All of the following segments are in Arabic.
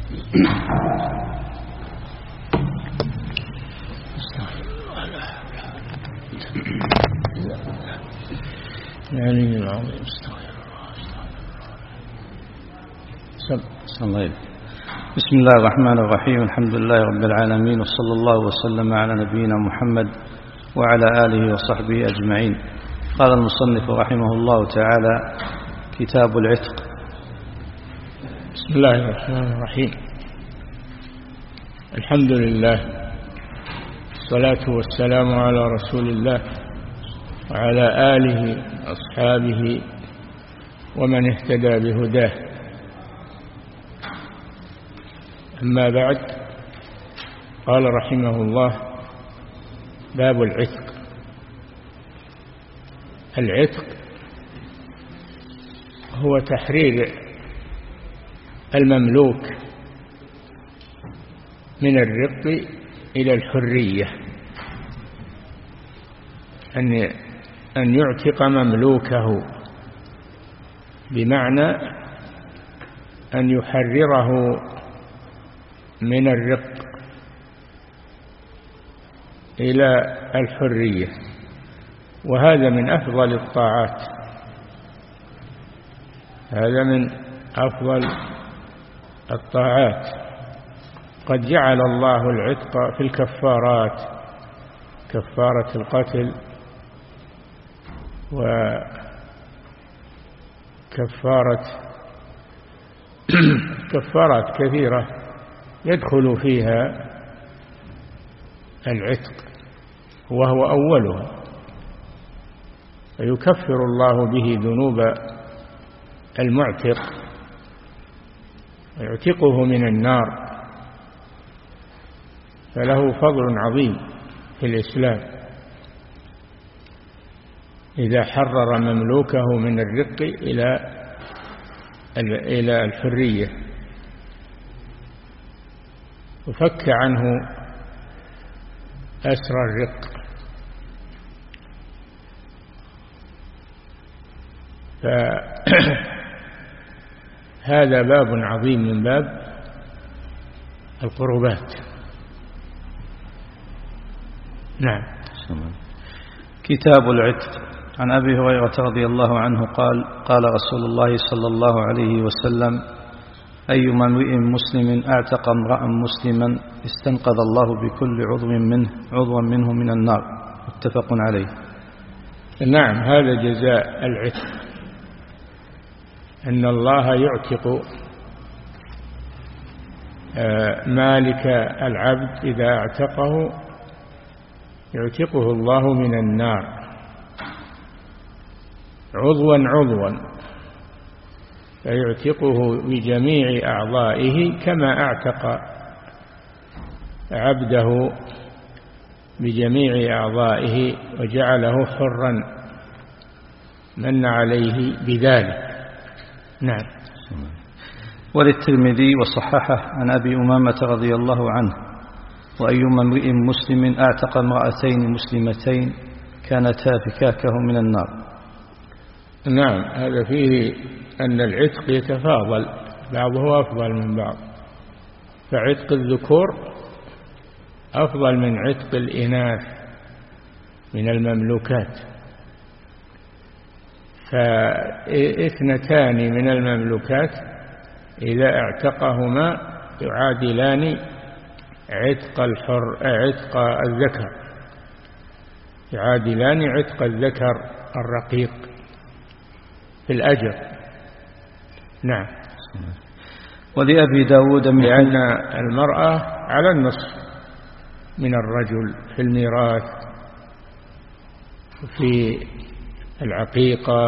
العلي العظيم. بسم الله الرحمن الرحيم. الحمد لله رب العالمين، وصلى الله وسلم على نبينا محمد وعلى آله وصحبه أجمعين. قال المصنف رحمه الله تعالى: كتاب العتق. بسم الله الرحمن الرحيم. الحمد لله، الصلاة والسلام على رسول الله وعلى آله أصحابه ومن اهتدى بهداه. أما بعد، قال رحمه الله: باب العتق. العتق هو تحرير المملوك من الرق إلى الحرية، أن يعتق مملوكه، بمعنى أن يحرره من الرق إلى الحرية، وهذا من أفضل الطاعات. هذا من أفضل الطاعات. قد جعل الله العتق في الكفارات، كفارة القتل وكفارة كفارات كثيرة يدخل فيها العتق، وهو أولها، فيكفر الله به ذنوب المعتق ويعتقه من النار، فله فضل عظيم في الإسلام إذا حرر مملوكه من الرق إلى الحرية وفك عنه أسر الرق. فهذا باب عظيم من باب القربات. نعم. كتاب العتق. عن أبي هريرة رضي الله عنه قال: قال رسول الله صلى الله عليه وسلم: أيما امرئ مسلم أعتق امرأ مسلما استنقذ الله بكل عضو منه من النار. متفق عليه. نعم، هذا جزاء العتق، أن الله يعتق مالك العبد إذا اعتقه، يعتقه الله من النار عضوا، فيعتقه بجميع أعضائه كما اعتق عبده بجميع أعضائه وجعله حرا، من عليه بذلك. نعم. وللترمذي وصححه عن أبي أمامة رضي الله عنه: وأيما امرئ مسلم أعتق امرأتين مسلمتين كانتا فكاكه من النار. نعم، هذا فيه أن العتق يتفاضل، بعضه أفضل من بعض، فعتق الذكور أفضل من عتق الإناث من المملوكات. فاثنتان من المملوكات إذا اعتقهما يعادلان عتق الذكر، يعادلان عتق الذكر الرقيق في الأجر. نعم. ولأبي داود لأن المرأة على النصف من الرجل في الميراث وفي العقيقة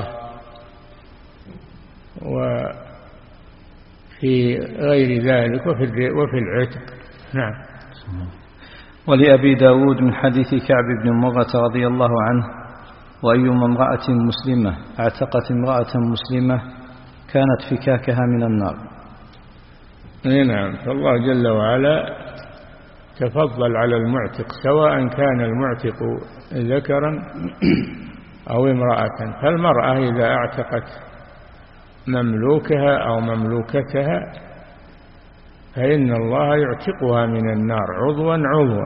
وفي غير ذلك وفي العتق. نعم. ولأبي داود من حديث كعب بن مرة رضي الله عنه: وأيما امرأة مسلمة اعتقت امرأة مسلمة كانت فكاكها من النار. نعم، فالله جل وعلا تفضل على المعتق، سواء كان المعتق ذكرا أو امرأة. فالمرأة إذا اعتقت مملوكها أو مملوكتها فإن الله يعتقها من النار عضوا عضوا،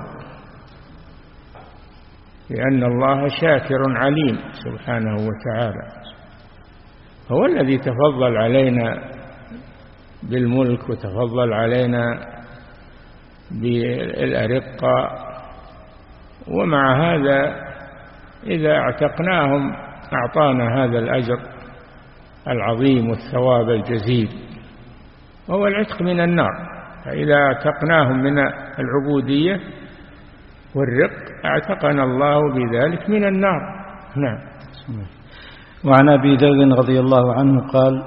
لأن الله شاكر عليم سبحانه وتعالى، هو الذي تفضل علينا بالملك وتفضل علينا بالأرقة، ومع هذا إذا اعتقناهم أعطانا هذا الأجر العظيم والثواب الجزيل، وهو العتق من النار. فإذا اعتقناهم من العبودية والرق اعتقنا الله بذلك من النار. نعم. وعن أبي ذر رضي الله عنه قال: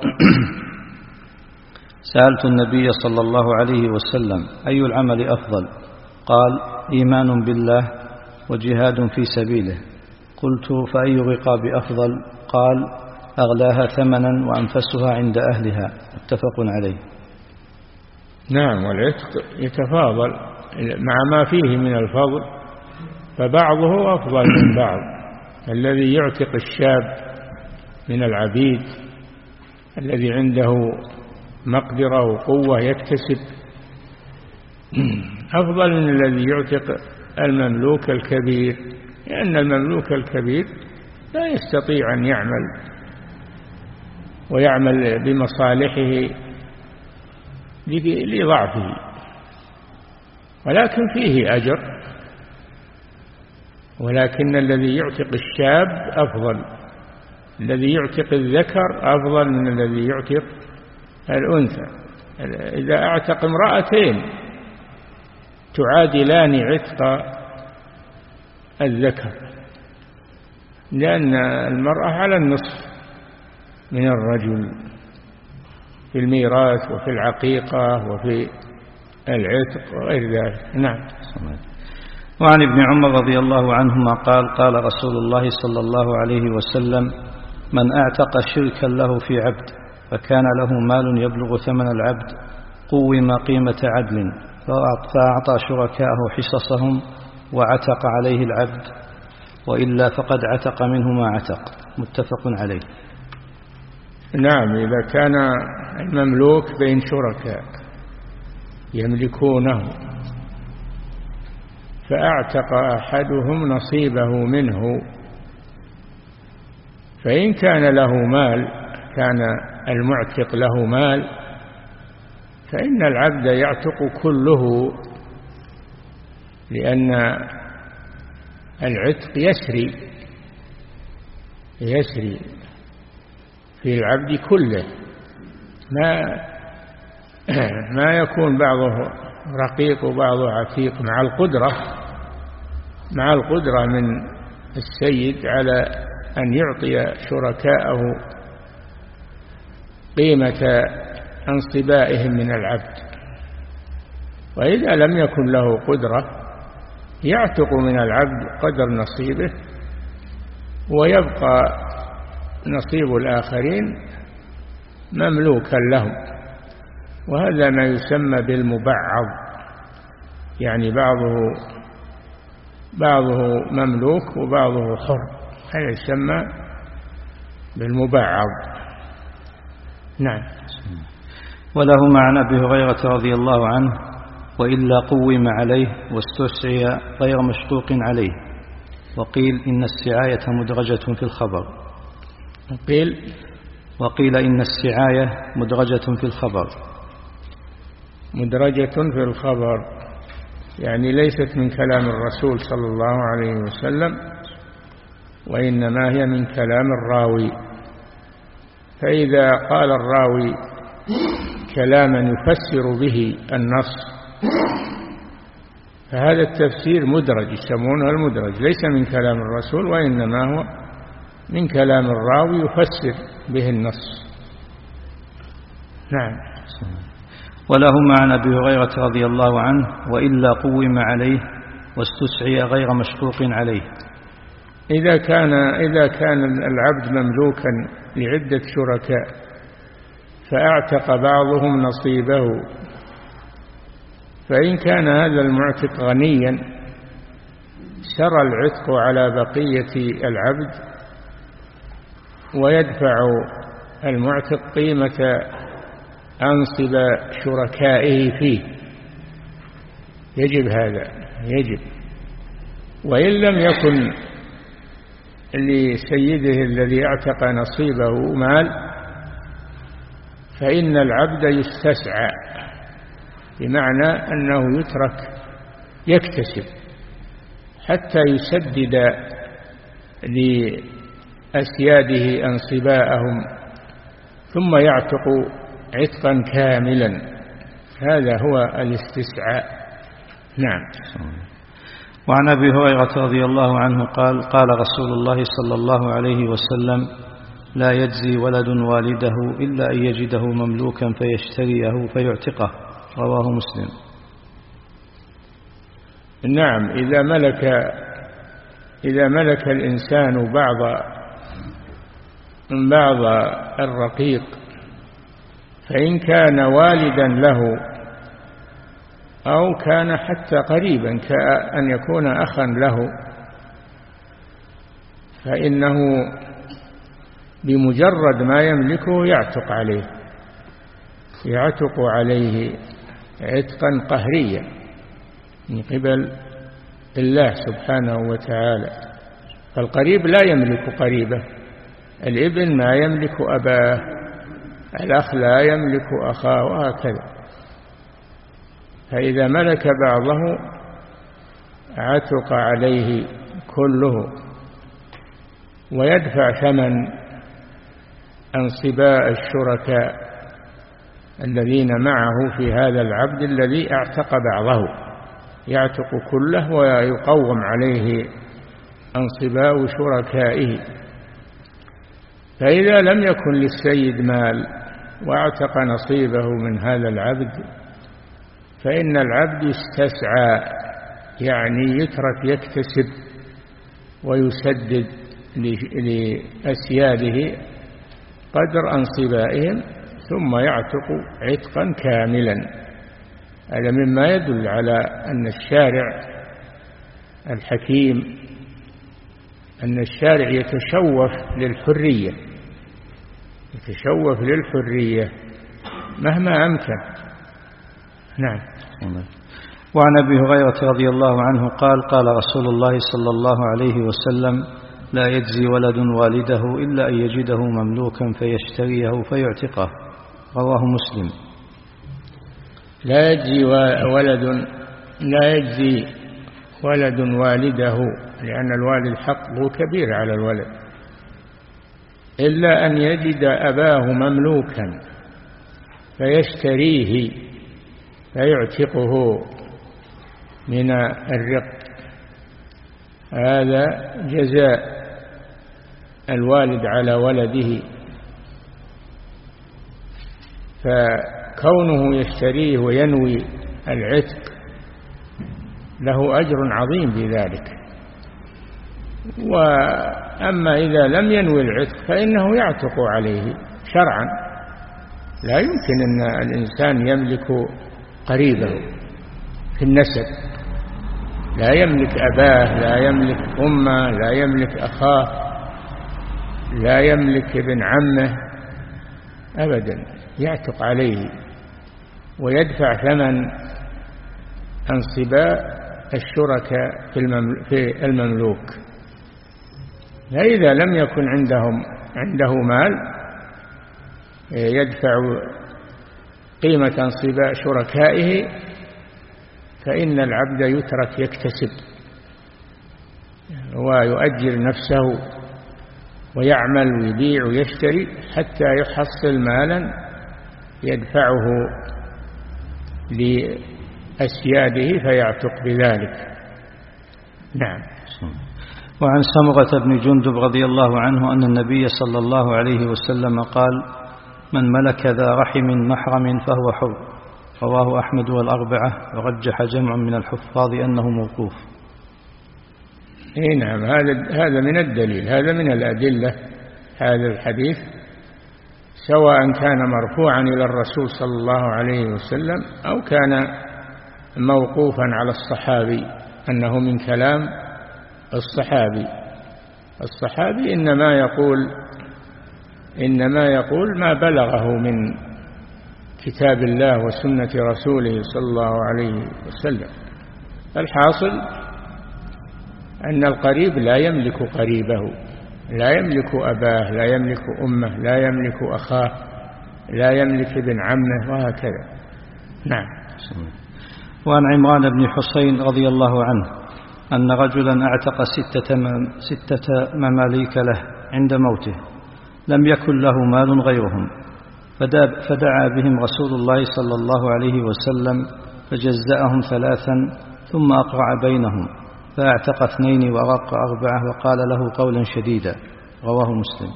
سألت النبي صلى الله عليه وسلم: أي العمل أفضل؟ قال: إيمان بالله وجهاد في سبيله. قلت: فأي الرقاب أفضل؟ قال: أغلاها ثمنا وأنفسها عند أهلها. متفق عليه. نعم، والعتق يتفاضل مع ما فيه من الفضل، فبعضه أفضل من بعض. الذي يعتق الشاب من العبيد الذي عنده مقدرة وقوة يكتسب أفضل من الذي يعتق المملوك الكبير، لأن المملوك الكبير لا يستطيع أن يعمل بمصالحه لضعفه، ولكن فيه أجر. ولكن الذي يعتق الشاب أفضل، الذي يعتق الذكر أفضل من الذي يعتق الأنثى. إذا اعتق امرأتين تعادلان عتق الذكر، لأن المرأة على النصف من الرجل في الميراث وفي العقيقة وفي العتق وغير ذلك. نعم. وعن ابن عمر رضي الله عنهما قال: قال رسول الله صلى الله عليه وسلم: من اعتق شركا له في عبد فكان له مال يبلغ ثمن العبد قوم قيمة عدل، فأعطى شركاءه حصصهم وعتق عليه العبد، وإلا فقد عتق منه ما عتق. متفق عليه. نعم، إذا كان المملوك بين شركاء يملكونه فأعتق أحدهم نصيبه منه، فإن كان له مال، كان المعتق له مال، فإن العبد يعتق كله، لأن العتق يسري في العبد كله، ما يكون بعضه رقيق وبعضه عتيق، مع القدرة من السيد على أن يعطي شركاءه قيمة انصبائهم من العبد. وإذا لم يكن له قدرة يعتق من العبد قدر نصيبه، ويبقى نصيب الآخرين مملوكا لهم. وهذا ما يسمى بالمبعض، يعني بعضه مملوك وبعضه حر، هذا يسمى بالمبعض. نعم. ولهما عن أبي هريرة رضي الله عنه: وإلا قوم عليه واستسعي غير مشقوق عليه. وقيل إن السعاية مدرجة في الخبر. وقيل إن السعاية مدرجة في الخبر. مدرجة في الخبر يعني ليست من كلام الرسول صلى الله عليه وسلم، وإنما هي من كلام الراوي. فإذا قال الراوي كلاما يفسر به النص فهذا التفسير مدرج، يسمونه المدرج، ليس من كلام الرسول، وإنما هو من كلام الراوي يفسر به النص. نعم. ولهما عن أبي هريرة رضي الله عنه: وإلا قوم عليه واستسعي غير مشقوق عليه. إذا كان العبد مملوكا لعدة شركاء فأعتق بعضهم نصيبه، فإن كان هذا المعتق غنيا سرى العتق على بقية العبد، ويدفع المعتق قيمة أنصب شركائه فيه، يجب هذا، يجب. وإن لم يكن لسيده الذي اعتق نصيبه مال فإن العبد يستسعى، بمعنى أنه يترك يكتسب حتى يسدد لأسياده أنصباءهم ثم يعتق عتقا كاملا. هذا هو الاستسعاء. نعم. وعن أبي هريرة رضي الله عنه قال: قال رسول الله صلى الله عليه وسلم: لا يجزي ولد والده إلا أن يجده مملوكا فيشتريه فيعتقه. رواه مسلم. نعم. إذا ملك الإنسان بعض الرقيق، فإن كان والدا له أو كان حتى قريبا كأن يكون أخا له، فإنه بمجرد ما يملكه يعتق عليه عتقا قهريا من قبل الله سبحانه وتعالى. فالقريب لا يملك قريبه، الابن ما يملك أباه، الأخ لا يملك أخاه، وهكذا. فإذا ملك بعضه عتق عليه كله، ويدفع ثمن أنصباء الشركاء الذين معه في هذا العبد الذي اعتق بعضه، يعتق كله ويقوم عليه أنصباء شركائه. فإذا لم يكن للسيد مال واعتق نصيبه من هذا العبد، فإن العبد يستسعى، يعني يترك يكتسب ويسدد لأسياده قدر أنصبائهم ثم يعتق عتقا كاملا. هذا مما يدل على أن الشارع الحكيم، أن الشارع يتشوف للحرية مهما أمكن. نعم. وعن أبي هريرة رضي الله عنه قال: قال رسول الله صلى الله عليه وسلم: لا يجزي ولد والده إلا أن يجده مملوكا فيشتريه فيعتقه. رواه مسلم. لا يجزي ولد والده، لأن الوالد حقه كبير على الولد، إلا أن يجد أباه مملوكا فيشتريه فيعتقه من الرق. هذا جزاء الوالد على ولده، فكونه يشتريه وينوي العتق له أجر عظيم بذلك. وأما إذا لم ينوي العتق فإنه يعتق عليه شرعا. لا يمكن أن الإنسان يملك قريبه في النسب، لا يملك أباه، لا يملك أمه، لا يملك أخاه، لا يملك ابن عمه أبدا. يعتق عليه ويدفع ثمن انصباء الشركاء في المملوك. إذا لم يكن عنده مال يدفع قيمة انصباء شركائه، فإن العبد يترك يكتسب ويؤجر نفسه ويعمل ويبيع ويشتري حتى يحصل مالا يدفعه لأسياده فيعتق بذلك. نعم. وعن سمرة بن جندب رضي الله عنه أن النبي صلى الله عليه وسلم قال: من ملك ذا رحم محرم فهو حر. رواه أحمد والأربعة، ورجح جمع من الحفاظ أنه موقوف. نعم. هذا من الدليل، هذا من الأدلة، هذا الحديث سواء كان مرفوعا إلى الرسول صلى الله عليه وسلم أو كان موقوفا على الصحابي، أنه من كلام الصحابي إنما يقول ما بلغه كتاب الله وسنة رسوله صلى الله عليه وسلم. الحاصل أن القريب لا يملك قريبه، لا يملك أباه، لا يملك أمه، لا يملك أخاه، لا يملك ابن عمه، وهكذا. نعم. وعن عمران بن حسين رضي الله عنه أن رجلا أعتق 6 مماليك له عند موته، لم يكن له مال غيرهم، فدعا بهم رسول الله صلى الله عليه وسلم فجزأهم 3 ثم أقرع بينهم، فأعتق 2 ورق 4 وقال له قولا شديدا. رواه مسلم.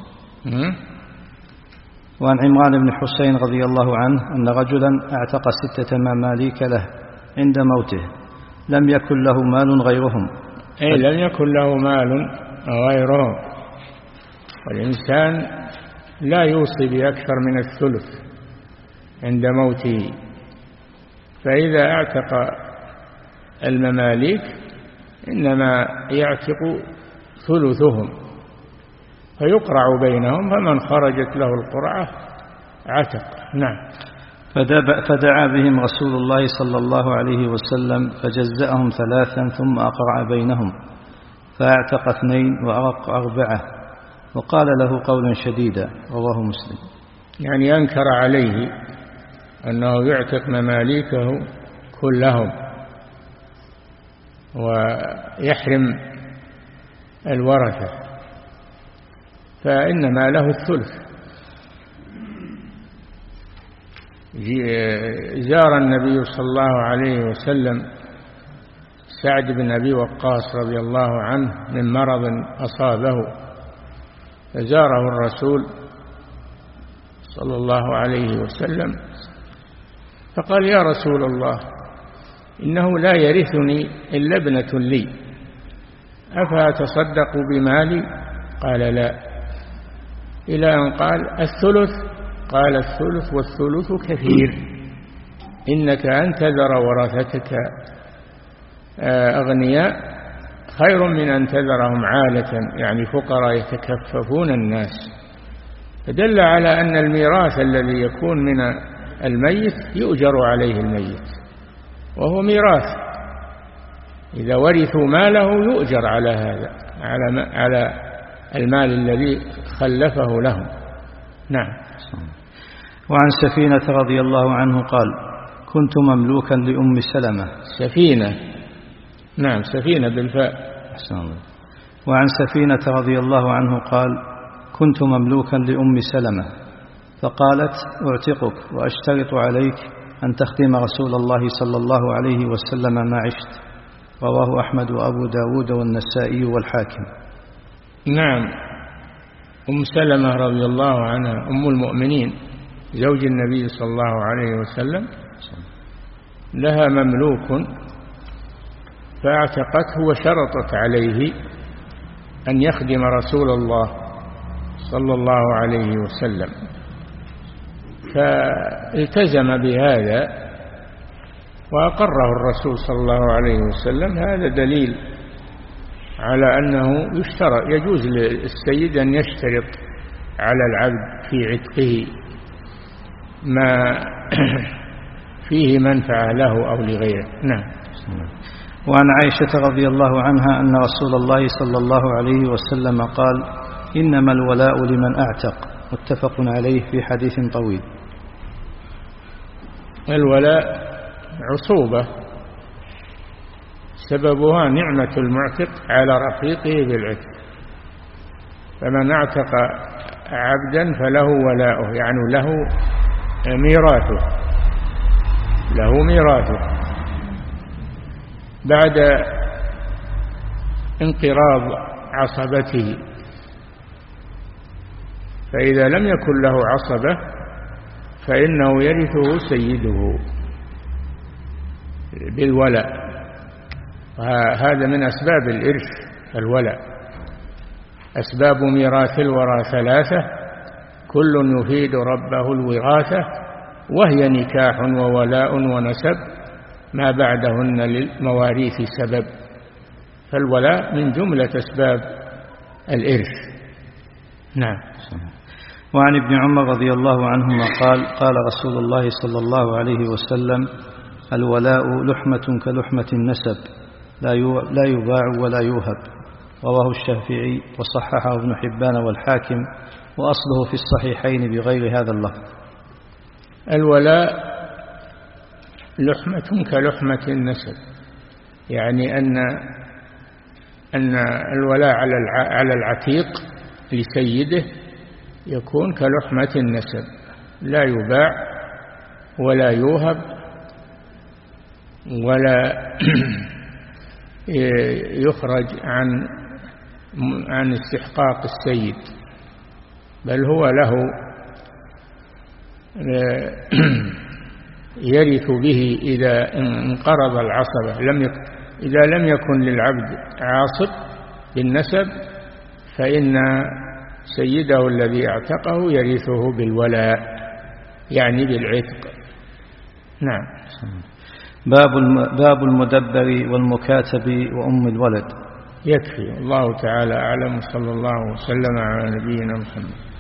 وعن عمران بن حسين رضي الله عنه أن رجلا أعتق 6 مماليك له عند موته، لم يكن له مال غيرهم. أي لم يكن له مال غيرهم، والإنسان لا يوصي بأكثر من الثلث عند موته، فإذا اعتق المماليك إنما يعتق ثلثهم فيقرع بينهم، فمن خرجت له القرعة عتق. نعم. فدعا بهم رسول الله صلى الله عليه وسلم فجزأهم 3 ثم أقرع بينهم، فأعتق 2 وأرق 4 وقال له قولا شديدا. رواه مسلم. يعني أنكر عليه أنه يعتق مماليكه كلهم ويحرم الورثة، فإنما له الثلث. زار النبي صلى الله عليه وسلم سعد بن أبي وقاص رضي الله عنه من مرض أصابه، فزاره الرسول صلى الله عليه وسلم فقال: يا رسول الله، إنه لا يرثني إلا ابنة لي، أفأتصدق بمالي؟ قال: لا. إلى أن قال: الثلث؟ قال: الثلث والثلث كثير، إنك أن تذر ورثتك أغنياء خير من أن تذرهم عالة، يعني فقراء يتكففون الناس. فدل على أن الميراث الذي يكون من الميت يؤجر عليه الميت، وهو ميراث، إذا ورثوا ماله يؤجر على هذا، على المال الذي خلفه لهم. نعم. وعن سفينة رضي الله عنه قال: كنت مملوكا لأم سلمة. سفينة، نعم، سفينة بالفاء. وعن سفينة رضي الله عنه قال: كنت مملوكا لأم سلمة، فقالت: أعتقك وأشترط عليك أن تخدم رسول الله صلى الله عليه وسلم ما عشت. رواه أحمد وأبو داود والنسائي والحاكم. نعم. أم سلمة رضي الله عنها أم المؤمنين زوج النبي صلى الله عليه وسلم، لها مملوك فاعتقته وشرطت عليه أن يخدم رسول الله صلى الله عليه وسلم، فالتزم بهذا وأقره الرسول صلى الله عليه وسلم. هذا دليل على أنه يجوز للسيد أن يشترط على العبد في عتقه ما فيه منفعة له أو لغيره. نعم. وعن عائشة رضي الله عنها أن رسول الله صلى الله عليه وسلم قال: إنما الولاء لمن أعتق. متفق عليه في حديث طويل. الولاء عصوبة سببها نعمة المعتق على رفيقه بالعتق، فمن اعتق عبدا فله ولاؤه، يعني له ميراثه بعد انقراض عصبته. فإذا لم يكن له عصبة فإنه يرثه سيده بالولاء، وهذا من أسباب الإرث الولاء. أسباب ميراث الورى 3: كل يفيد ربه الوراثة، وهي نكاح وولاء ونسب، ما بعدهن للمواريث سبب. فالولاء من جملة أسباب الإرث. نعم. وعن ابن عمر رضي الله عنهما قال قال رسول الله صلى الله عليه وسلم: الولاء لحمة كلحمة النسب لا يباع ولا يوهب. رواه الشافعي وصححه ابن حبان والحاكم، وأصله في الصحيحين بغير هذا اللفظ. الولاء لحمة كلحمة النسب، يعني أن الولاء على العتيق لسيده يكون كلحمة النسب، لا يباع ولا يوهب ولا يخرج عن استحقاق السيد، بل هو له يرث به إذا انقرض العصبة. إذا لم يكن للعبد عاصب بالنسب فإن سيده الذي اعتقه يرثه بالولاء، يعني بالعتق. نعم. باب المدبر والمكاتب وأم الولد. يكفي. الله تعالى أعلم، صلى الله وسلم على نبينا محمد.